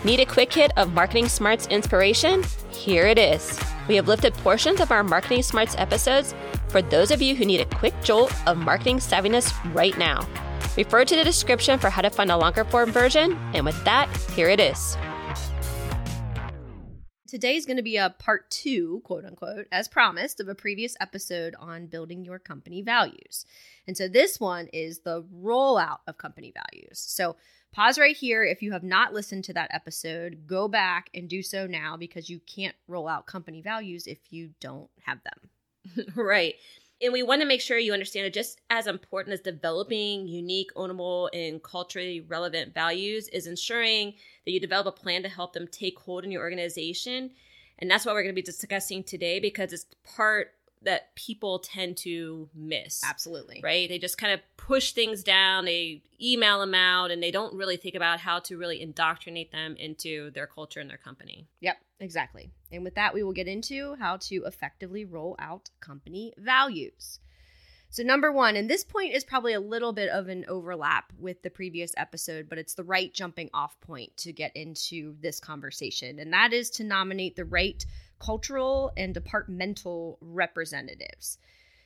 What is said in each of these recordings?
Need a quick hit of Marketing Smarts inspiration? Here it is. We have lifted portions of our Marketing Smarts episodes for those of you who need a quick jolt of marketing savviness right now. Refer to the description for how to find a longer form version. And with that, here it is. Today is going to be a part 2, quote unquote, as promised, of a previous episode on building your company values. And so this one is the rollout of company values. So pause right here. If you have not listened to that episode, go back and do so now because you can't roll out company values if you don't have them. Right. And we want to make sure you understand it just as important as developing unique, ownable, and culturally relevant values is ensuring that you develop a plan to help them take hold in your organization. And that's what we're going to be discussing today because it's the part that people tend to miss. Absolutely. Right? They just kind of push things down, they email them out, and they don't really think about how to really indoctrinate them into their culture and their company. Yep, exactly. And with that, we will get into how to effectively roll out company values. So number one, and this point is probably a little bit of an overlap with the previous episode, but it's the right jumping off point to get into this conversation. And that is to nominate the right cultural and departmental representatives.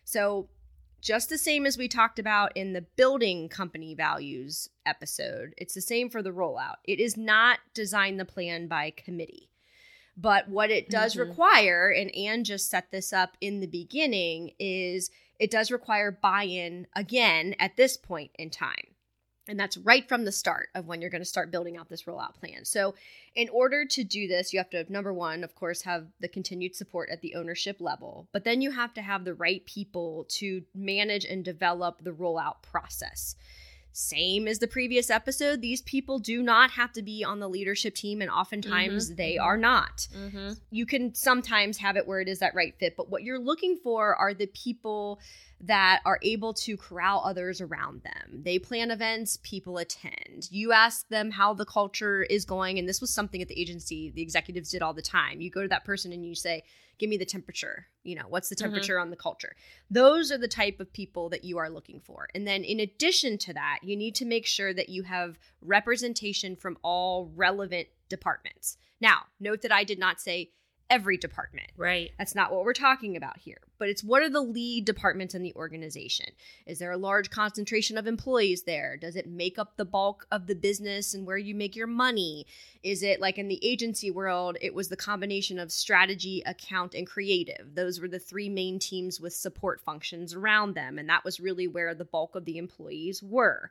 So just the same as we talked about in the building company values episode, it's the same for the rollout. It is not design the plan by committee. But what it does require, and Anne just set this up in the beginning, is it does require buy-in again at this point in time. And that's right from the start of when you're going to start building out this rollout plan. So in order to do this, you have to, number one, of course, have the continued support at the ownership level. But then you have to have the right people to manage and develop the rollout process. Same as the previous episode, these people do not have to be on the leadership team, and oftentimes they are not. You can sometimes have it where it is that right fit, but what you're looking for are the people that are able to corral others around them. They plan events, people attend. You ask them how the culture is going, and this was something at the agency the executives did all the time. You go to that person and you say, give me the temperature. What's the temperature on the culture? Those are the type of people that you are looking for. And then in addition to that, you need to make sure that you have representation from all relevant departments. Now, note that I did not say every department. Right. That's not what we're talking about here. But it's what are the lead departments in the organization? Is there a large concentration of employees there? Does it make up the bulk of the business and where you make your money? Is it like in the agency world, it was the combination of strategy, account, and creative. Those were the three main teams with support functions around them. And that was really where the bulk of the employees were.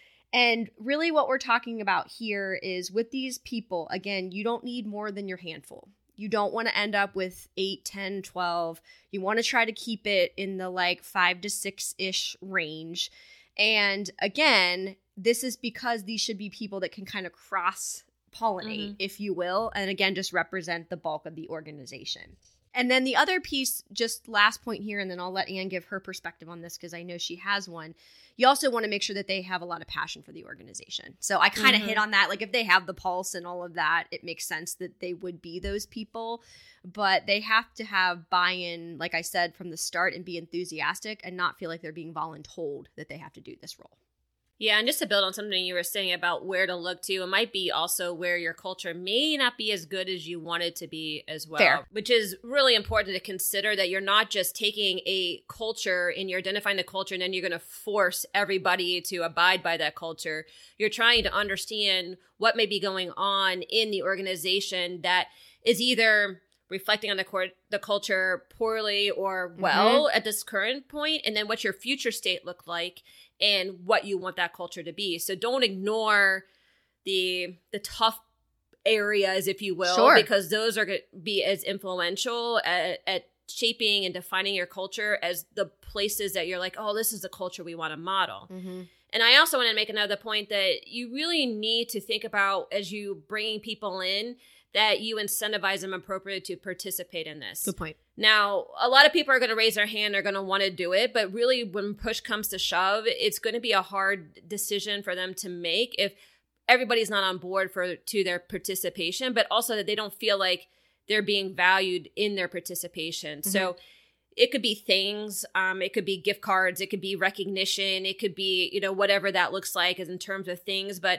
And really what we're talking about here is with these people, again, you don't need more than your handful. You don't want to end up with 8, 10, 12. You want to try to keep it in the 5 to 6-ish range. And again, this is because these should be people that can kind of cross-pollinate, if you will, and again, just represent the bulk of the organization. And then the other piece, just last point here, and then I'll let Anne give her perspective on this because I know she has one. You also want to make sure that they have a lot of passion for the organization. So I kind of hit on that. If they have the pulse and all of that, it makes sense that they would be those people. But they have to have buy-in, like I said, from the start and be enthusiastic and not feel like they're being voluntold that they have to do this role. Yeah, and just to build on something you were saying about where to look to, it might be also where your culture may not be as good as you want it to be as well. Fair. Which is really important to consider that you're not just taking a culture and you're identifying the culture and then you're going to force everybody to abide by that culture. You're trying to understand what may be going on in the organization that is either reflecting on the culture poorly or well at this current point, and then what's your future state look like and what you want that culture to be. So don't ignore the tough areas, if you will, because those are going to be as influential at shaping and defining your culture as the places that you're like, oh, this is the culture we want to model. And I also want to make another point that you really need to think about as you bringing people in that you incentivize them appropriately to participate in this. Good point. Now, a lot of people are going to raise their hand, they're going to want to do it, but really when push comes to shove, it's going to be a hard decision for them to make if everybody's not on board to their participation, but also that they don't feel like they're being valued in their participation. So it could be things, it could be gift cards, it could be recognition, it could be, whatever that looks like as in terms of things, but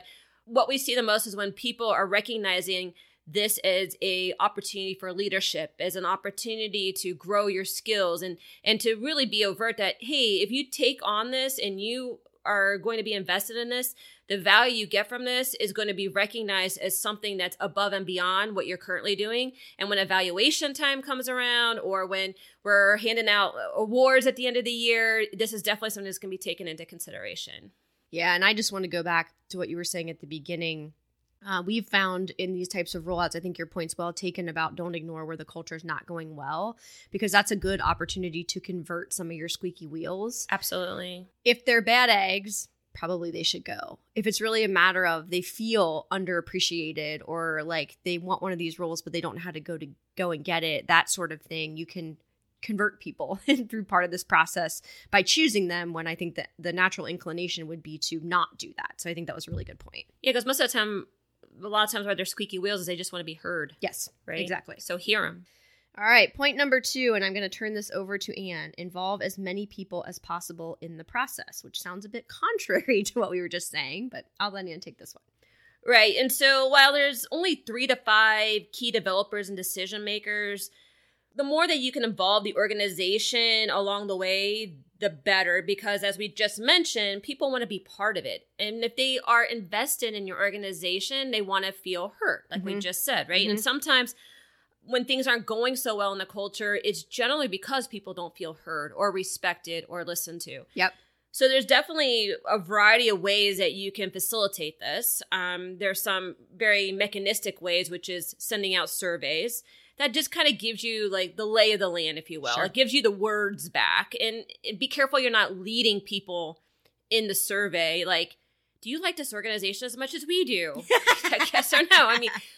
what we see the most is when people are recognizing this as a opportunity for leadership, as an opportunity to grow your skills and to really be overt that, hey, if you take on this and you are going to be invested in this, the value you get from this is going to be recognized as something that's above and beyond what you're currently doing. And when evaluation time comes around, or when we're handing out awards at the end of the year, this is definitely something that's going to be taken into consideration. Yeah, and I just want to go back to what you were saying at the beginning. We've found in these types of rollouts, I think your point's well taken about don't ignore where the culture is not going well, because that's a good opportunity to convert some of your squeaky wheels. Absolutely. If they're bad eggs, probably they should go. If it's really a matter of they feel underappreciated, or like they want one of these roles but they don't know how to go and get it, that sort of thing, you can convert people through part of this process by choosing them, when I think that the natural inclination would be to not do that. So I think that was a really good point. Yeah, because most of the time, a lot of times why they're squeaky wheels is they just want to be heard. Yes, right? Exactly. So hear them. All right, point number 2, and I'm going to turn this over to Anne. Involve as many people as possible in the process, which sounds a bit contrary to what we were just saying, but I'll let Anne take this one. Right, and so while there's only 3 to 5 key developers and decision makers, the more that you can involve the organization along the way, the better, because as we just mentioned, people want to be part of it. And if they are invested in your organization, they want to feel heard, like we just said, right? And sometimes when things aren't going so well in the culture, it's generally because people don't feel heard or respected or listened to. Yep. So there's definitely a variety of ways that you can facilitate this. There's some very mechanistic ways, which is sending out surveys. That just kind of gives you like the lay of the land, if you will. Sure. It gives you the words back. And be careful you're not leading people in the survey. Like, do you like this organization as much as we do? Yes or no?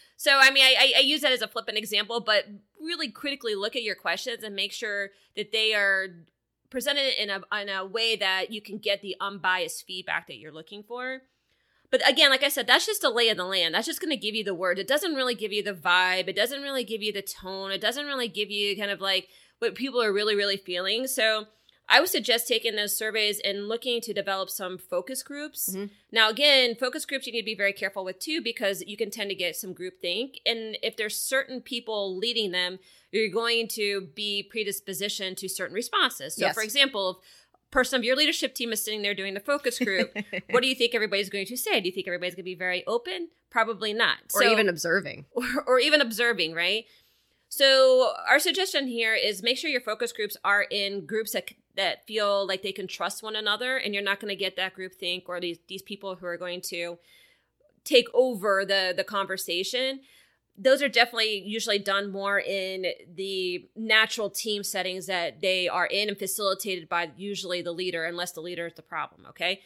I use that as a flippant example, but really critically look at your questions and make sure that they are presented in a way that you can get the unbiased feedback that you're looking for. But again, like I said, that's just a lay of the land. That's just going to give you the words. It doesn't really give you the vibe. It doesn't really give you the tone. It doesn't really give you kind of like what people are really, really feeling. So I would suggest taking those surveys and looking to develop some focus groups. Now, again, focus groups you need to be very careful with too, because you can tend to get some groupthink. And if there's certain people leading them, you're going to be predispositioned to certain responses. So, for example, if person of your leadership team is sitting there doing the focus group, what do you think everybody's going to say? Do you think everybody's going to be very open? Probably not. Or even observing. Or even observing, right? So our suggestion here is make sure your focus groups are in groups that feel like they can trust one another, and you're not going to get that groupthink or these people who are going to take over the conversation. Those are definitely usually done more in the natural team settings that they are in and facilitated by usually the leader, unless the leader is the problem, okay?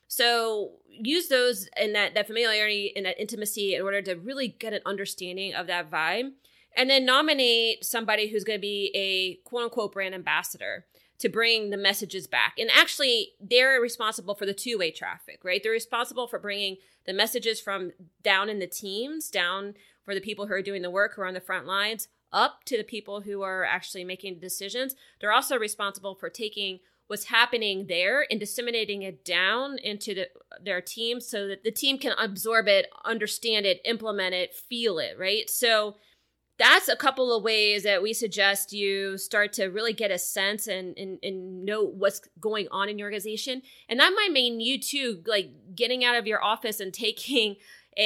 So use those and that familiarity and that intimacy in order to really get an understanding of that vibe. And then nominate somebody who's going to be a quote-unquote brand ambassador to bring the messages back. And actually, they're responsible for the two-way traffic, right? They're responsible for bringing the messages from down in the teams, down for the people who are doing the work, who are on the front lines, up to the people who are actually making decisions. They're also responsible for taking what's happening there and disseminating it down into their team so that the team can absorb it, understand it, implement it, feel it, right? So that's a couple of ways that we suggest you start to really get a sense and know what's going on in your organization. And that might mean you too, like getting out of your office and taking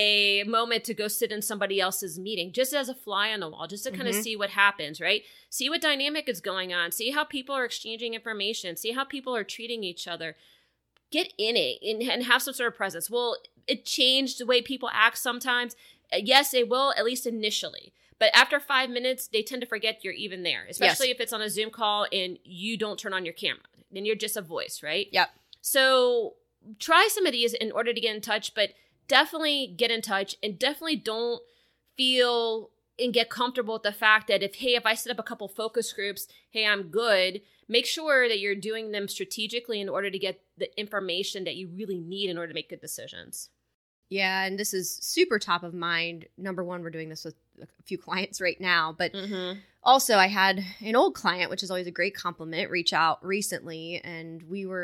a moment to go sit in somebody else's meeting, just as a fly on the wall, just to kind of see what happens, right? See what dynamic is going on. See how people are exchanging information. See how people are treating each other. Get in it and have some sort of presence. Will it change the way people act sometimes? Yes, it will, at least initially. But after 5 minutes, they tend to forget you're even there, especially if it's on a Zoom call and you don't turn on your camera. Then you're just a voice, right? Yep. So try some of these in order to get in touch, but definitely get in touch and definitely don't feel and get comfortable with the fact that if I set up a couple focus groups, hey, I'm good. Make sure that you're doing them strategically in order to get the information that you really need in order to make good decisions. Yeah, and this is super top of mind. Number one, we're doing this with a few clients right now, but also I had an old client, which is always a great compliment, reach out recently, and we were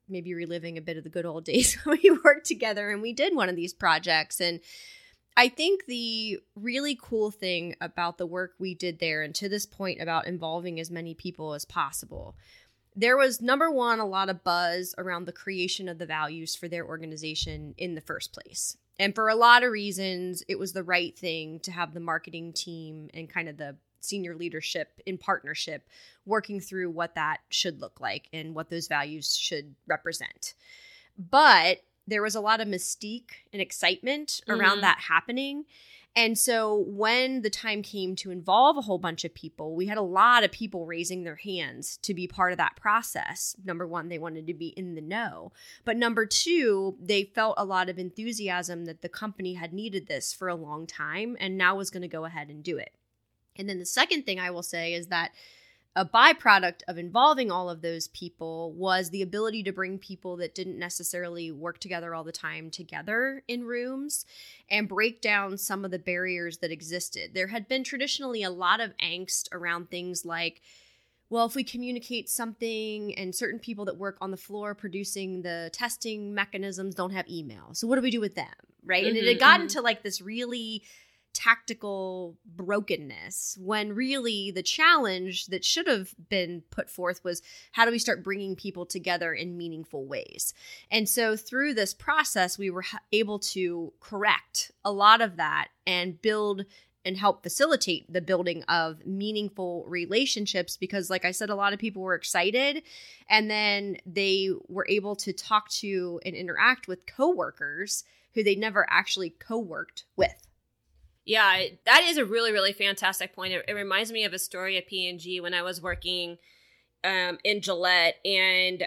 maybe reliving a bit of the good old days when we worked together and we did one of these projects. And I think the really cool thing about the work we did there, and to this point about involving as many people as possible, there was, number one, a lot of buzz around the creation of the values for their organization in the first place. And for a lot of reasons, it was the right thing to have the marketing team and kind of the senior leadership in partnership working through what that should look like and what those values should represent. But there was a lot of mystique and excitement around that happening. And so when the time came to involve a whole bunch of people, we had a lot of people raising their hands to be part of that process. Number one, they wanted to be in the know. But number two, they felt a lot of enthusiasm that the company had needed this for a long time and now was going to go ahead and do it. And then the second thing I will say is that a byproduct of involving all of those people was the ability to bring people that didn't necessarily work together all the time together in rooms and break down some of the barriers that existed. There had been traditionally a lot of angst around things like, well, if we communicate something and certain people that work on the floor producing the testing mechanisms don't have email, so what do we do with them, right? And it had gotten to like this really tactical brokenness when really the challenge that should have been put forth was, how do we start bringing people together in meaningful ways? And so through this process, we were able to correct a lot of that and build and help facilitate the building of meaningful relationships because, like I said, a lot of people were excited and then they were able to talk to and interact with coworkers who they never actually co-worked with. Yeah, that is a really, really fantastic point. It reminds me of a story at P&G when I was working in Gillette, and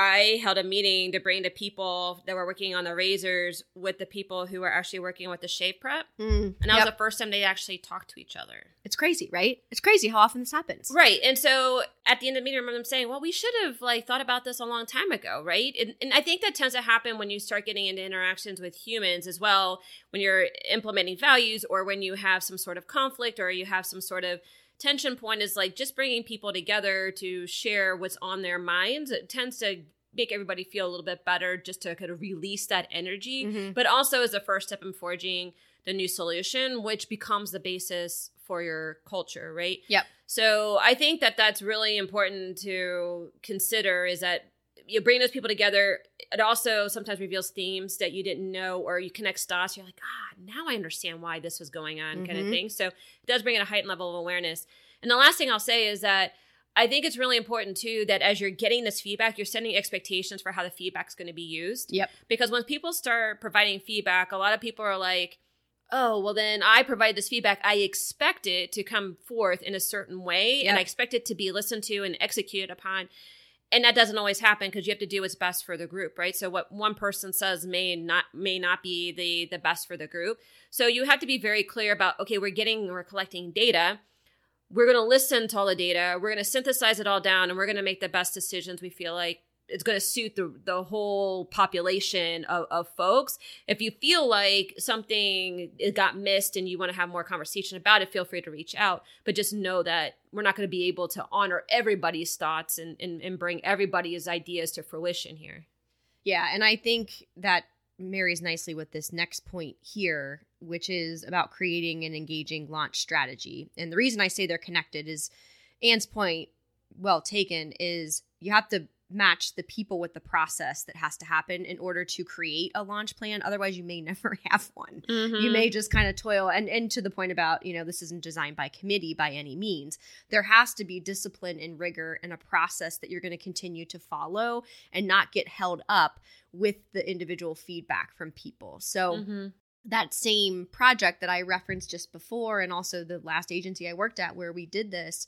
I held a meeting to bring the people that were working on the razors with the people who were actually working with the shave prep. And that was the first time they actually talked to each other. It's crazy, right? It's crazy how often this happens. Right. And so at the end of the meeting, I remember them saying, well, we should have thought about this a long time ago, right? And I think that tends to happen when you start getting into interactions with humans as well, when you're implementing values or when you have some sort of conflict or you have some sort of tension point, is like just bringing people together to share what's on their minds. It tends to make everybody feel a little bit better just to kind of release that energy, but also as a first step in forging the new solution, which becomes the basis for your culture, right? Yep. So I think that that's really important to consider, is that you bring those people together. It also sometimes reveals themes that you didn't know, or you connect dots. You're like, now I understand why this was going on, kind of thing. So it does bring in a heightened level of awareness. And the last thing I'll say is that I think it's really important, too, that as you're getting this feedback, you're setting expectations for how the feedback is going to be used. Yep. Because when people start providing feedback, a lot of people are like, oh, well, then I provide this feedback. I expect it to come forth in a certain way, and I expect it to be listened to and executed upon. And that doesn't always happen because you have to do what's best for the group, right? So what one person says may not be the best for the group. So you have to be very clear about, okay, we're collecting data. We're going to listen to all the data. We're going to synthesize it all down, and we're going to make the best decisions we feel like it's going to suit the whole population of folks. If you feel like something got missed and you want to have more conversation about it, feel free to reach out. But just know that we're not going to be able to honor everybody's thoughts and bring everybody's ideas to fruition here. Yeah, and I think that marries nicely with this next point here, which is about creating an engaging launch strategy. And the reason I say they're connected is Anne's point, well taken, is you have to match the people with the process that has to happen in order to create a launch plan. Otherwise, you may never have one. You may just kind of toil. And to the point about, this isn't designed by committee by any means. There has to be discipline and rigor and a process that you're going to continue to follow and not get held up with the individual feedback from people. So that same project that I referenced just before, and also the last agency I worked at where we did this,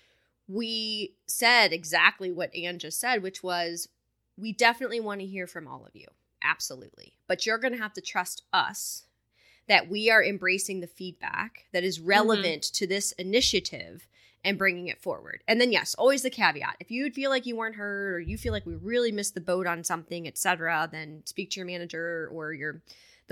we said exactly what Anne just said, which was, we definitely want to hear from all of you. Absolutely. But you're going to have to trust us that we are embracing the feedback that is relevant to this initiative and bringing it forward. And then, yes, always the caveat. If you feel like you weren't heard or you feel like we really missed the boat on something, etc., then speak to your manager or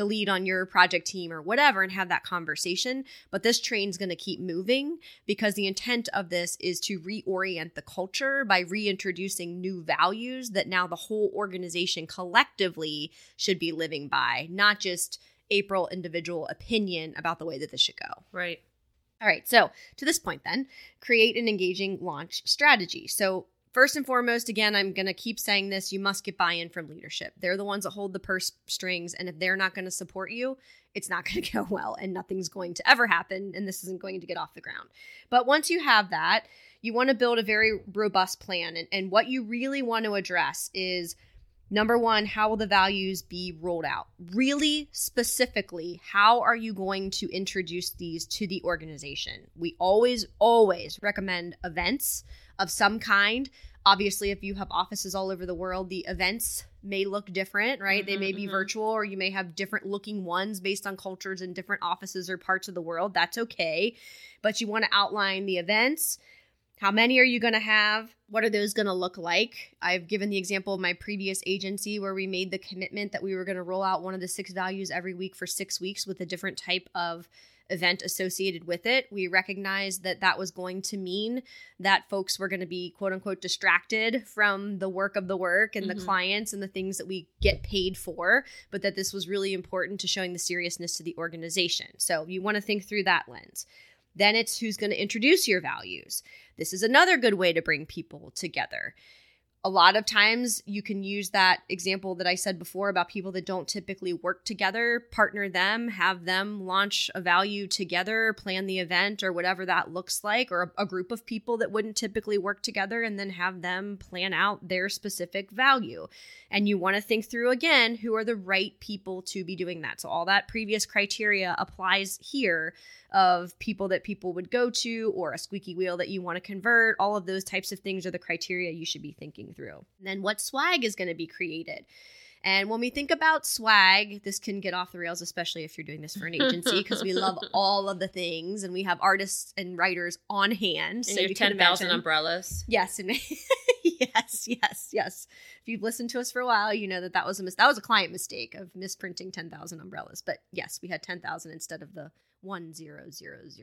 the lead on your project team or whatever and have that conversation. But this train's going to keep moving because the intent of this is to reorient the culture by reintroducing new values that now the whole organization collectively should be living by, not just April individual opinion about the way that this should go. Right. All right. So to this point then, create an engaging launch strategy. So first and foremost, again, I'm going to keep saying this, you must get buy-in from leadership. They're the ones that hold the purse strings, and if they're not going to support you, it's not going to go well, and nothing's going to ever happen, and this isn't going to get off the ground. But once you have that, you want to build a very robust plan, and what you really want to address is, number one, how will the values be rolled out? Really specifically, how are you going to introduce these to the organization? We always recommend events of some kind. Obviously, if you have offices all over the world, the events may look different, right? They may be virtual, or you may have different looking ones based on cultures in different offices or parts of the world. That's okay. But you want to outline the events. How many are you going to have? What are those going to look like? I've given the example of my previous agency where we made the commitment that we were going to roll out one of the 6 values every week for 6 weeks with a different type of event associated with it. We recognized that that was going to mean that folks were going to be quote unquote distracted from the work of the work and the clients and the things that we get paid for, but that this was really important to showing the seriousness to the organization. So you want to think through that lens. Then it's who's going to introduce your values. This is another good way to bring people together. A lot of times you can use that example that I said before about people that don't typically work together, partner them, have them launch a value together, plan the event or whatever that looks like, or a group of people that wouldn't typically work together, and then have them plan out their specific value. And you want to think through, again, who are the right people to be doing that. So all that previous criteria applies here of people that people would go to, or a squeaky wheel that you want to convert. All of those types of things are the criteria you should be thinking through. And then what swag is going to be created? And when we think about swag, this can get off the rails, especially if you're doing this for an agency, because we love all of the things and we have artists and writers on hand. And so your 10,000 umbrellas. Yes. And yes. If you've listened to us for a while, you know that was a client mistake of misprinting 10,000 umbrellas. But yes, we had 10,000 instead of the 1000.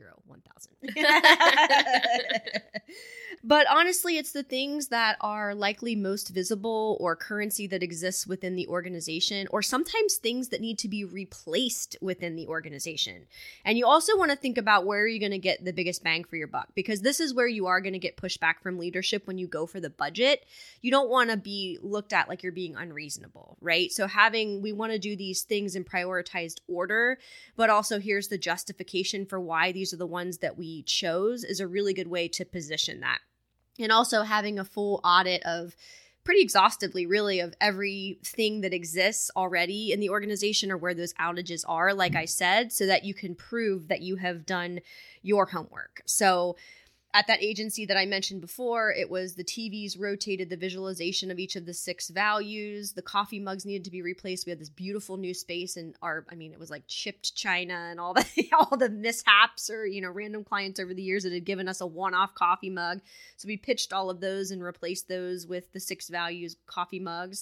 But honestly, it's the things that are likely most visible or currency that exists within the organization, or sometimes things that need to be replaced within the organization. And you also want to think about where you're going to get the biggest bang for your buck, because this is where you are going to get pushback from leadership when you go for the budget. You don't want to be looked at like you're being unreasonable, right? So we want to do these things in prioritized order, but also here's the justification for why these are the ones that we chose is a really good way to position that. And also having a full audit of pretty exhaustively, really, of everything that exists already in the organization or where those outages are, like I said, so that you can prove that you have done your homework. So at that agency that I mentioned before, it was the TVs rotated the visualization of each of the 6 values. The coffee mugs needed to be replaced. We had this beautiful new space, and it was like chipped china and all the mishaps or, random clients over the years that had given us a one-off coffee mug. So we pitched all of those and replaced those with the 6 values coffee mugs.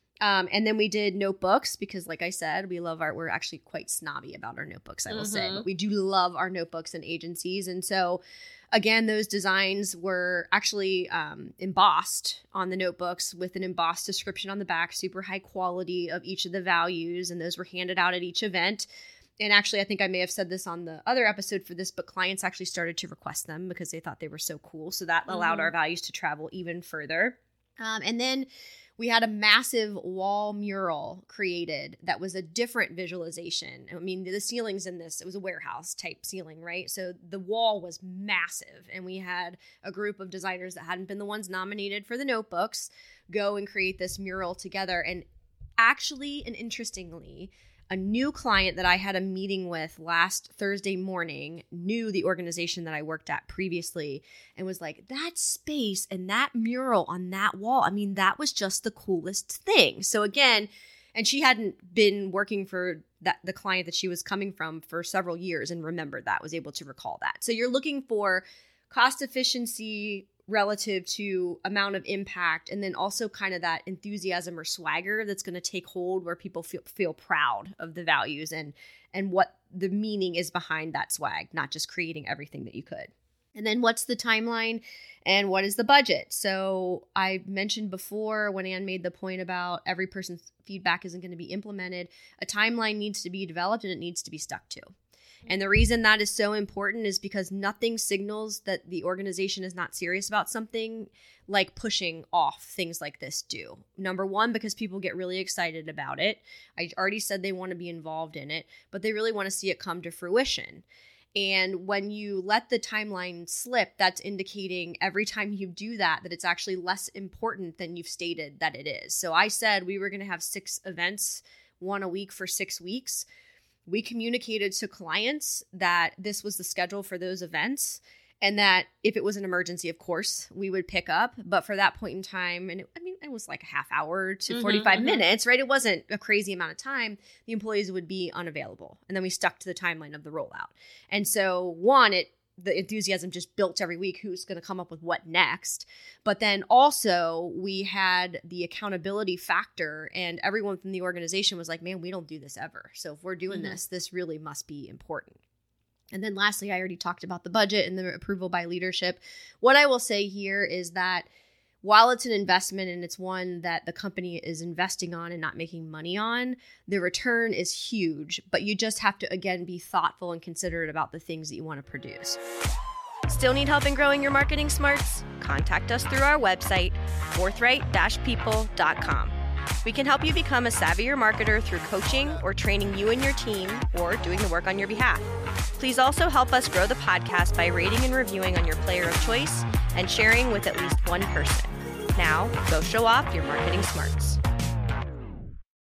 And then we did notebooks because, like I said, we're actually quite snobby about our notebooks, I will say, but we do love our notebooks and agencies. And so again, those designs were actually embossed on the notebooks with an embossed description on the back, super high quality of each of the values. And those were handed out at each event. And actually, I think I may have said this on the other episode for this, but clients actually started to request them because they thought they were so cool. So that allowed our values to travel even further. And then we had a massive wall mural created that was a different visualization. I mean, the ceilings in this, it was a warehouse type ceiling, right? So the wall was massive. And we had a group of designers that hadn't been the ones nominated for the notebooks go and create this mural together. And actually, and interestingly, a new client that I had a meeting with last Thursday morning knew the organization that I worked at previously and was like, that space and that mural on that wall, that was just the coolest thing. So again, and she hadn't been working for the client that she was coming from for several years and remembered that, was able to recall that. So you're looking for cost efficiency, relative to amount of impact, and then also kind of that enthusiasm or swagger that's going to take hold where people feel proud of the values and what the meaning is behind that swag, not just creating everything that you could. And then what's the timeline and what is the budget? So I mentioned before when Anne made the point about every person's feedback isn't going to be implemented, a timeline needs to be developed and it needs to be stuck to. And the reason that is so important is because nothing signals that the organization is not serious about something like pushing off things like this do. Number one, because people get really excited about it. I already said they want to be involved in it, but they really want to see it come to fruition. And when you let the timeline slip, that's indicating every time you do that it's actually less important than you've stated that it is. So I said we were going to have 6 events, 1 a week for 6 weeks. We communicated to clients that this was the schedule for those events and that if it was an emergency, of course, we would pick up. But for that point in time, and it was like a half hour to 45 minutes, right? It wasn't a crazy amount of time. The employees would be unavailable. And then we stuck to the timeline of the rollout. And so the enthusiasm just built every week. Who's going to come up with what next? But then also we had the accountability factor, and everyone from the organization was like, man, we don't do this ever. So if we're doing this really must be important. And then lastly, I already talked about the budget and the approval by leadership. What I will say here is that while it's an investment and it's one that the company is investing on and not making money on, the return is huge, but you just have to, again, be thoughtful and considerate about the things that you want to produce. Still need help in growing your marketing smarts? Contact us through our website, forthright-people.com. We can help you become a savvier marketer through coaching or training you and your team or doing the work on your behalf. Please also help us grow the podcast by rating and reviewing on your player of choice and sharing with at least one person. Now, go show off your marketing smarts.